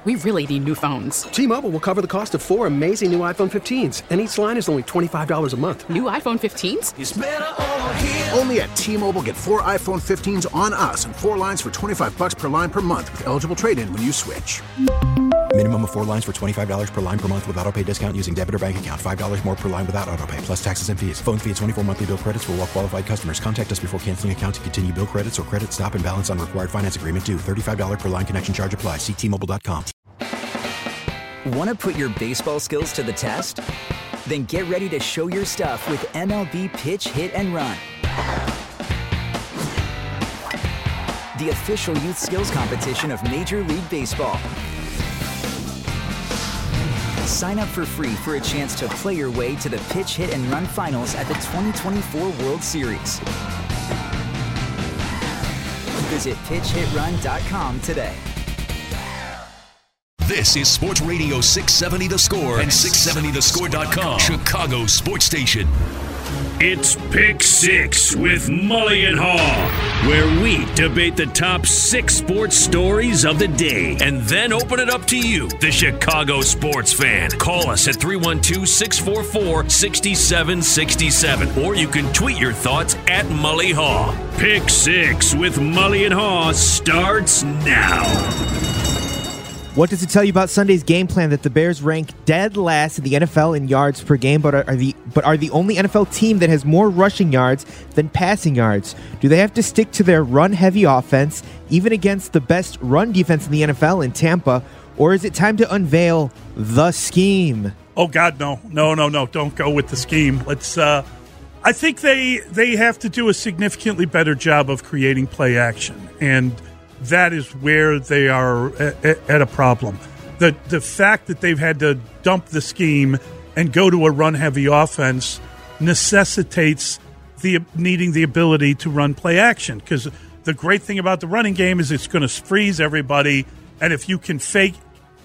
We really need new phones. T-Mobile will cover the cost of 4 amazing new iPhone 15s, and each line is only $25 a month. New iPhone 15s? It's better over here. Only at T-Mobile, get 4 iPhone 15s on us and 4 lines for $25 per line per month with eligible trade-in when you switch. Minimum of 4 lines for $25 per line per month with autopay discount using debit or bank account. $5 more per line without autopay, plus taxes and fees. Phone fee at 24 monthly bill credits for well-qualified customers. Contact us before canceling account to continue bill credits or credit stop and balance on required finance agreement due. $35 per line connection charge applies. See T-Mobile.com. Want to put your baseball skills to the test? Then get ready to show your stuff with MLB Pitch, Hit, and Run. The official youth skills competition of Major League Baseball. Sign up for free for a chance to play your way to the Pitch, Hit, and Run finals at the 2024 World Series. Visit pitchhitrun.com today. This is Sports Radio 670 The Score and 670thescore.com, Chicago sports station. It's Pick Six with Mully and Haw, where we debate the top 6 sports stories of the day and then open it up to you, the Chicago sports fan. Call us at 312-644-6767, or you can tweet your thoughts at Mully Haw. Pick Six with Mully and Haw starts now. What does it tell you about Sunday's game plan that the Bears rank dead last in the NFL in yards per game, but are the only NFL team that has more rushing yards than passing yards? Do they have to stick to their run-heavy offense, even against the best run defense in the NFL in Tampa, or is it time to unveil the scheme? Oh, God, no. No. Don't go with the scheme. Let's. I think they have to do a significantly better job of creating play action, and that is where they are at a problem. The fact that they've had to dump the scheme and go to a run-heavy offense necessitates needing the ability to run play action, because the great thing about the running game is it's going to freeze everybody, and if you can fake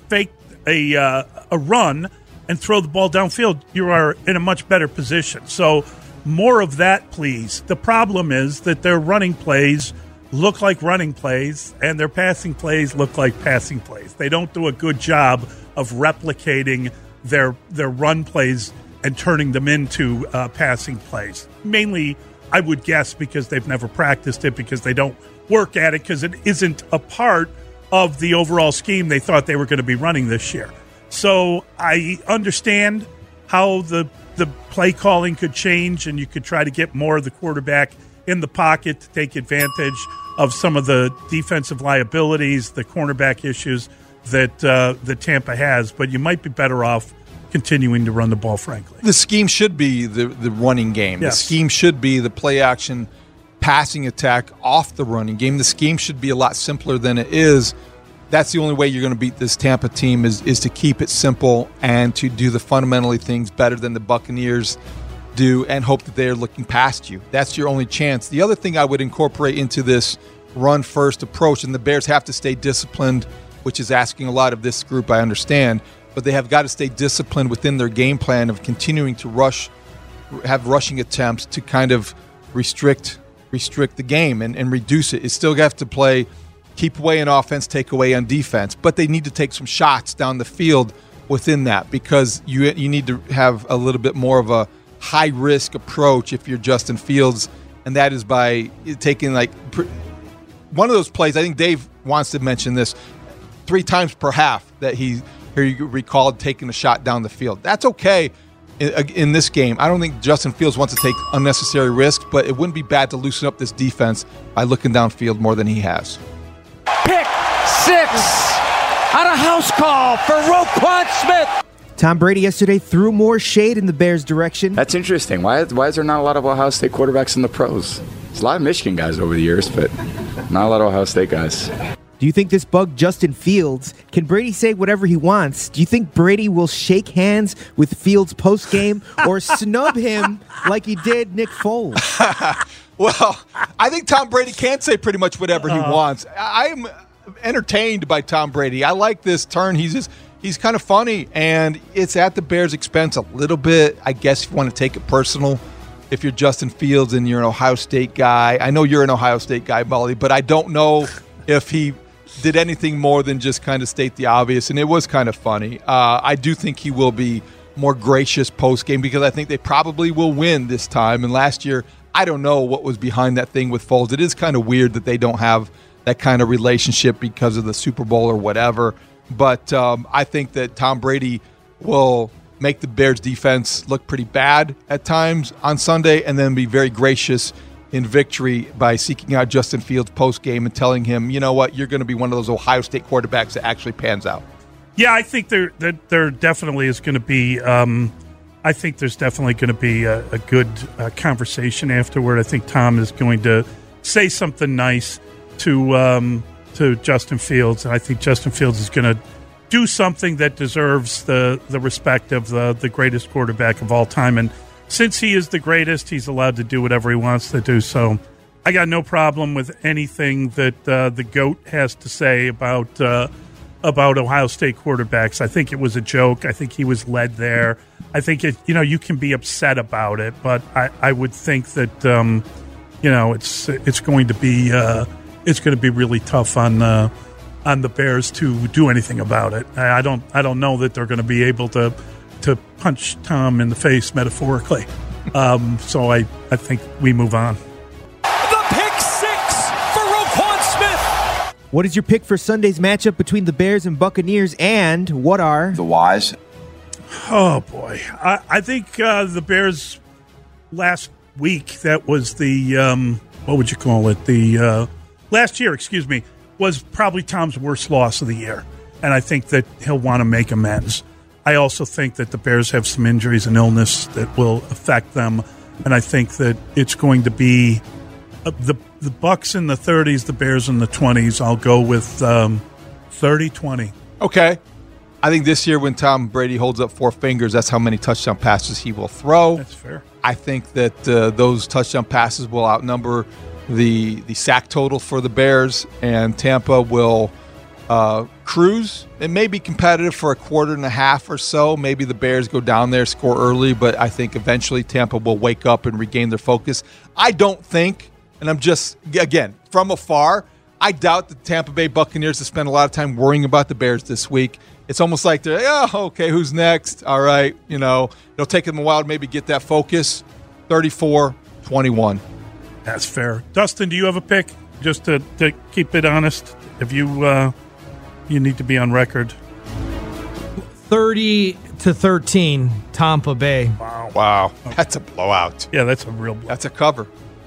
a run and throw the ball downfield, you are in a much better position. So more of that, please. The problem is that their running plays look like running plays, and their passing plays look like passing plays. They don't do a good job of replicating their run plays and turning them into passing plays. Mainly, I would guess, because they've never practiced it, because they don't work at it, because it isn't a part of the overall scheme they thought they were going to be running this year. So I understand how the play calling could change, and you could try to get more of the quarterback in the pocket to take advantage of some of the defensive liabilities, the cornerback issues that Tampa has. But you might be better off continuing to run the ball, frankly. The scheme should be the running game. Yes. The scheme should be the play action passing attack off the running game. The scheme should be a lot simpler than it is. That's the only way you're going to beat this Tampa team is to keep it simple and to do the fundamentally things better than the Buccaneers do and hope that they're looking past you. That's your only chance. The other thing I would incorporate into this run-first approach, and the Bears have to stay disciplined, which is asking a lot of this group, I understand, but they have got to stay disciplined within their game plan of continuing to have rushing attempts to kind of restrict the game and reduce it. It still have to play keep away on offense, take away on defense, but they need to take some shots down the field within that, because you need to have a little bit more of a high-risk approach if you're Justin Fields, and that is by taking one of those plays. I think Dave wants to mention this 3 times per half that he recalled taking a shot down the field. That's okay in this game. I don't think Justin Fields wants to take unnecessary risks, but it wouldn't be bad to loosen up this defense by looking downfield more than he has. Pick 6 on a house call for Roquan Smith. Tom Brady yesterday threw more shade in the Bears' direction. That's interesting. Why is there not a lot of Ohio State quarterbacks in the pros? There's a lot of Michigan guys over the years, but not a lot of Ohio State guys. Do you think this bugged Justin Fields? Can Brady say whatever he wants? Do you think Brady will shake hands with Fields post-game or snub him like he did Nick Foles? Well, I think Tom Brady can say pretty much whatever he wants. I am entertained by Tom Brady. I like this turn. He's kind of funny, and it's at the Bears' expense a little bit. I guess if you want to take it personal, if you're Justin Fields and you're an Ohio State guy. I know you're an Ohio State guy, Molly, but I don't know if he did anything more than just kind of state the obvious, and it was kind of funny. I do think he will be more gracious post-game because I think they probably will win this time. And last year, I don't know what was behind that thing with Foles. It is kind of weird that they don't have that kind of relationship because of the Super Bowl or whatever. But I think that Tom Brady will make the Bears defense look pretty bad at times on Sunday and then be very gracious in victory by seeking out Justin Fields post-game and telling him, you know what, you're going to be one of those Ohio State quarterbacks that actually pans out. Yeah, I think there definitely is going to be I think there's definitely going to be a good conversation afterward. I think Tom is going to say something nice to Justin Fields, and I think Justin Fields is going to do something that deserves the respect of the greatest quarterback of all time. And since he is the greatest, he's allowed to do whatever he wants to do. So I got no problem with anything that the GOAT has to say about Ohio State quarterbacks. I think it was a joke. I think he was led there. I think you can be upset about it, but I would think that it's going to be really tough on the Bears to do anything about it. I don't know that they're going to be able to punch Tom in the face metaphorically. So I think we move on. The pick six for Roquan Smith. What is your pick for Sunday's matchup between the Bears and Buccaneers, and what are the whys? Oh, boy. I think the Bears last week, that was the, what would you call it? The last year, was probably Tom's worst loss of the year. And I think that he'll want to make amends. I also think that the Bears have some injuries and illness that will affect them. And I think that it's going to be the Bucs in the 30s, the Bears in the 20s. I'll go with 30-20. Okay. I think this year when Tom Brady holds up four fingers, that's how many touchdown passes he will throw. That's fair. I think that those touchdown passes will outnumber the sack total for the Bears, and Tampa will cruise. It may be competitive for a quarter and a half or so. Maybe the Bears go down there, score early, but I think eventually Tampa will wake up and regain their focus. I don't think, and I'm just, again, from afar, I doubt the Tampa Bay Buccaneers have spent a lot of time worrying about the Bears this week. It's almost like they're, okay, who's next? All right, it'll take them a while to maybe get that focus. 34-21. That's fair. Dustin, do you have a pick? Just to keep it honest, if you need to be on record. 30-13, Tampa Bay. Wow. Okay. That's a blowout. Yeah, that's a real blowout. That's a cover.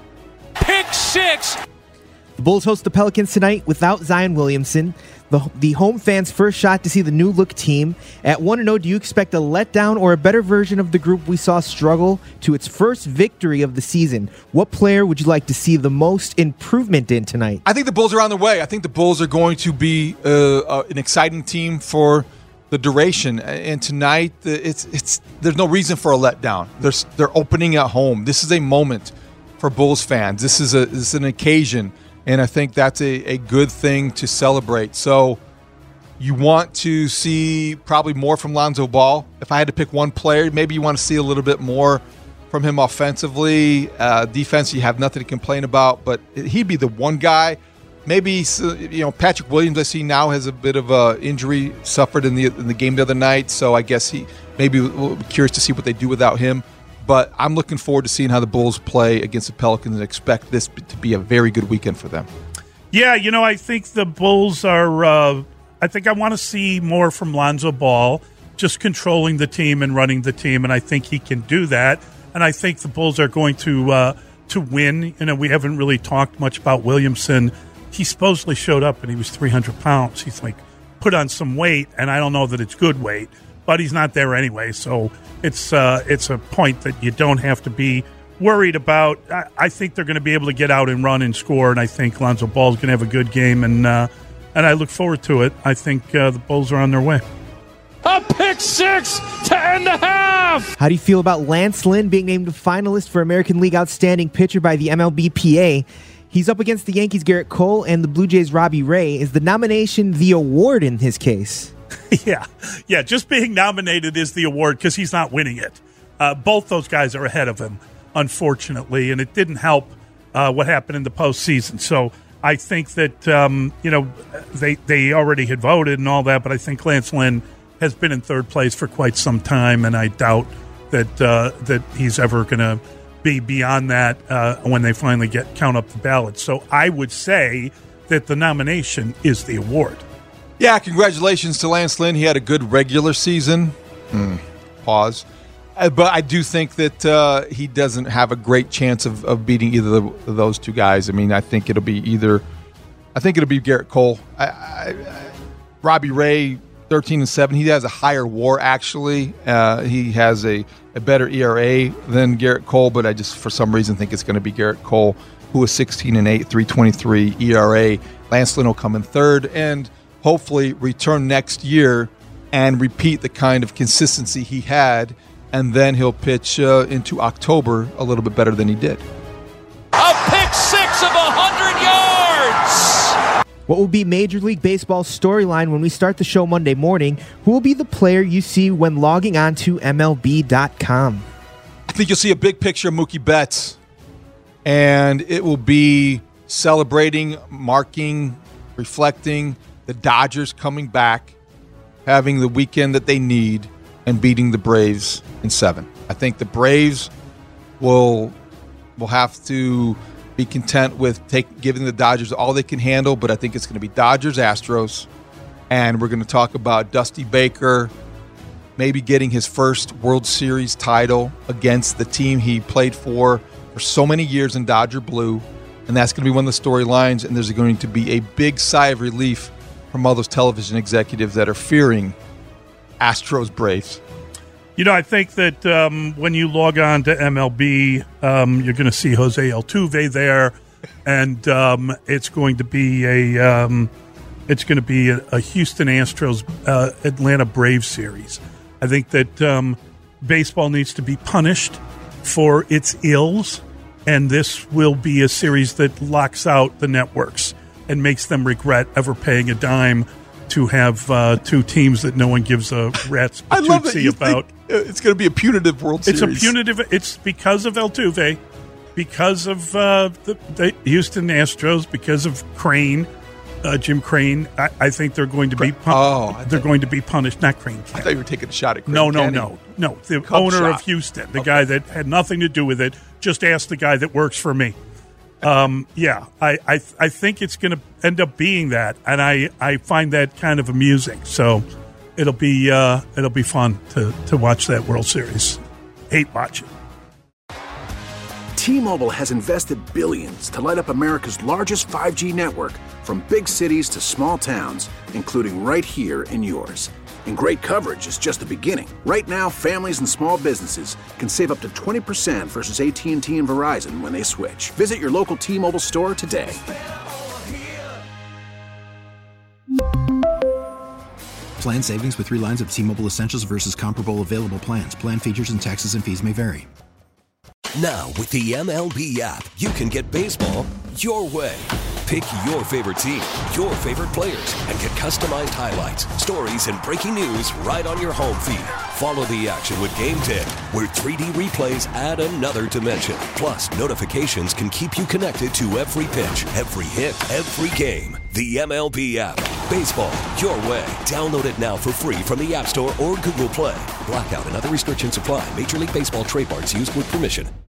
Pick six. The Bulls host the Pelicans tonight without Zion Williamson. The home fans' first shot to see the new-look team. At 1-0, do you expect a letdown or a better version of the group we saw struggle to its first victory of the season? What player would you like to see the most improvement in tonight? I think the Bulls are on their way. I think the Bulls are going to be an exciting team for the duration. And tonight, there's no reason for a letdown. They're opening at home. This is a moment for Bulls fans. This is an occasion. And I think that's a good thing to celebrate. So you want to see probably more from Lonzo Ball. If I had to pick one player, maybe you want to see a little bit more from him offensively. Defense, you have nothing to complain about. But he'd be the one guy. Maybe Patrick Williams, I see now, has a bit of a injury suffered in the game the other night. So I guess he maybe we'll be curious to see what they do without him. But I'm looking forward to seeing how the Bulls play against the Pelicans and expect this to be a very good weekend for them. Yeah, I think the Bulls are I think I want to see more from Lonzo Ball, just controlling the team and running the team, and I think he can do that. And I think the Bulls are going to win. We haven't really talked much about Williamson. He supposedly showed up and he was 300 pounds. He's put on some weight, and I don't know that it's good weight, but he's not there anyway, so it's a point that you don't have to be worried about. I think they're going to be able to get out and run and score, and I think Lonzo Ball is going to have a good game, and I look forward to it. I think the Bulls are on their way. A pick six to end the half. How do you feel about Lance Lynn being named a finalist for American League Outstanding Pitcher by the MLBPA? He's up against the Yankees' Garrett Cole and the Blue Jays' Robbie Ray. Is the nomination the award in his case? Yeah. Just being nominated is the award because he's not winning it. Both those guys are ahead of him, unfortunately, and it didn't help what happened in the postseason. So I think that, they already had voted and all that, but I think Lance Lynn has been in third place for quite some time, and I doubt that he's ever going to be beyond that when they finally count up the ballots. So I would say that the nomination is the award. Yeah, congratulations to Lance Lynn. He had a good regular season. Pause. But I do think that he doesn't have a great chance of beating either of those two guys. I mean, I think it'll be Garrett Cole. Robbie Ray, 13-7. He has a higher WAR, actually. He has a better ERA than Garrett Cole, but I just, for some reason, think it's going to be Garrett Cole, who is 16-8, 3.23 ERA. Lance Lynn will come in third and hopefully return next year and repeat the kind of consistency he had, and then he'll pitch into October a little bit better than he did. A pick six of 100 yards! What will be Major League Baseball's storyline when we start the show Monday morning? Who will be the player you see when logging on to MLB.com? I think you'll see a big picture of Mookie Betts, and it will be celebrating, marking, reflecting the Dodgers coming back, having the weekend that they need, and beating the Braves in 7. I think the Braves will have to be content with giving the Dodgers all they can handle, but I think it's going to be Dodgers-Astros, and we're going to talk about Dusty Baker maybe getting his first World Series title against the team he played for so many years in Dodger Blue, and that's going to be one of the storylines, and there's going to be a big sigh of relief from all those television executives that are fearing Astros Braves. I think that when you log on to MLB, you're going to see Jose Altuve there, and it's going to be a Houston Astros Atlanta Braves series. I think that baseball needs to be punished for its ills, and this will be a series that locks out the networks and makes them regret ever paying a dime to have two teams that no one gives a rat's patootie about. It's going to be a punitive World Series. It's a punitive. It's because of Altuve, because of the Houston Astros, because of Crane, Jim Crane. I think they're going to be. They're going to be punished. Not Crane. I thought you were taking a shot at Crane. No. The Cub owner shot. of Houston, the guy that had nothing to do with it. Just ask the guy that works for me. I think it's going to end up being that, and I find that kind of amusing. So it'll be fun to watch that World Series. Hate watching. T-Mobile has invested billions to light up America's largest 5G network, from big cities to small towns, including right here in yours. And great coverage is just the beginning. Right now, families and small businesses can save up to 20% versus AT&T and Verizon when they switch. Visit your local T-Mobile store today. Plan savings with 3 lines of T-Mobile Essentials versus comparable available plans. Plan features and taxes and fees may vary. Now, with the MLB app, you can get baseball your way. Pick your favorite team, your favorite players, and get customized highlights, stories, and breaking news right on your home feed. Follow the action with Game 10, where 3D replays add another dimension. Plus, notifications can keep you connected to every pitch, every hit, every game. The MLB app. Baseball your way. Download it now for free from the App Store or Google Play. Blackout and other restrictions apply. Major League Baseball trademarks used with permission.